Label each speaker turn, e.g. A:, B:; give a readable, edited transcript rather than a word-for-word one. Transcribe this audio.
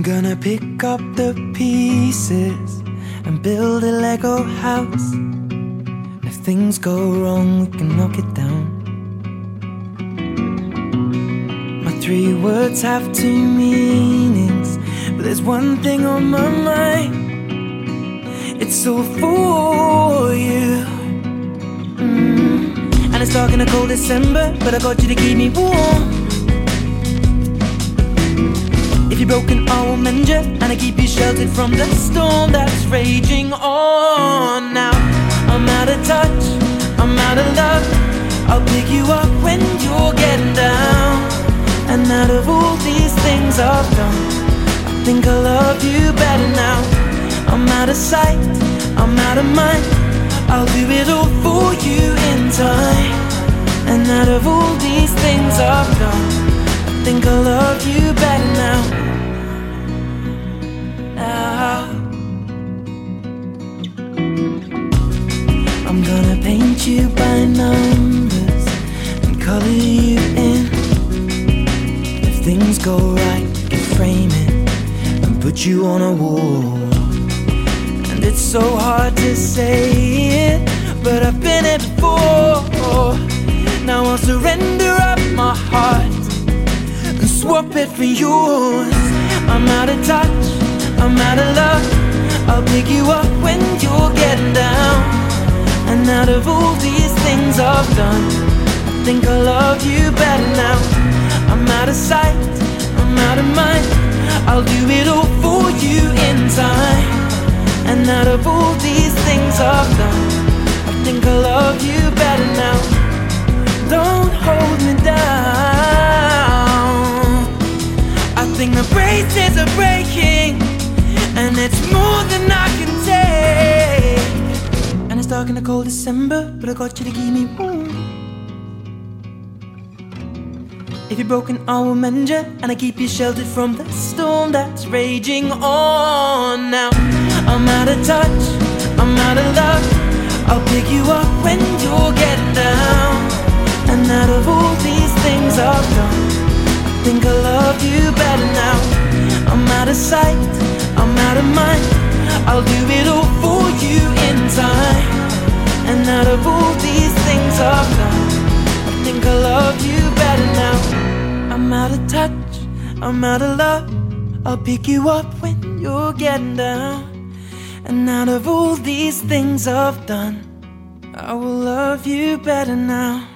A: gonna pick up the pieces and build a Lego house. If things go wrong, we can knock it down. My 3 words have 2 meanings, but there's one thing on my mind. It's all for you. And it's dark in a cold December, but I got you to keep me warm. If you're broken, I will mend you, and I keep you sheltered from the storm that's raging on. Now I'm out of touch, I'm out of love. I'll pick you up when you're getting down. And out of all these things I've done, I think I love you better now. I'm out of sight, I'm out of mind. I'll do it all for you in time. And out of all these things I've done, I think I love you better now. I'm gonna paint you by numbers and color you in. If things go right, we can frame it and put you on a wall. And it's so hard to say it, but I've been it before. Now I'll surrender up my heart and swap it for yours. I'm out of touch, I'm out of love. I'll pick you up when you're getting down. And out of all these things I've done, I think I love you better now. I'm out of sight, I'm out of mind. I'll do it all for you in time. And out of all these things I've done, I think I love you better now. Don't hold me down. I think the braces are breaking, and it's more than I can take. And it's dark in the cold December, but I got you to keep me warm. If you're broken, I will mend you, and I keep you sheltered from the storm that's raging on. Now I'm out of touch, I'm out of love. I'll pick you up when you're getting down. And out of all these things I've done, I think I love you better now. I'm out of sight, I'm out of mind. I'll do it all for you in time. And out of all these things I've done, I think I love you better now. I'm out of touch, I'm out of love. I'll pick you up when you're getting down. And out of all these things I've done, I will love you better now.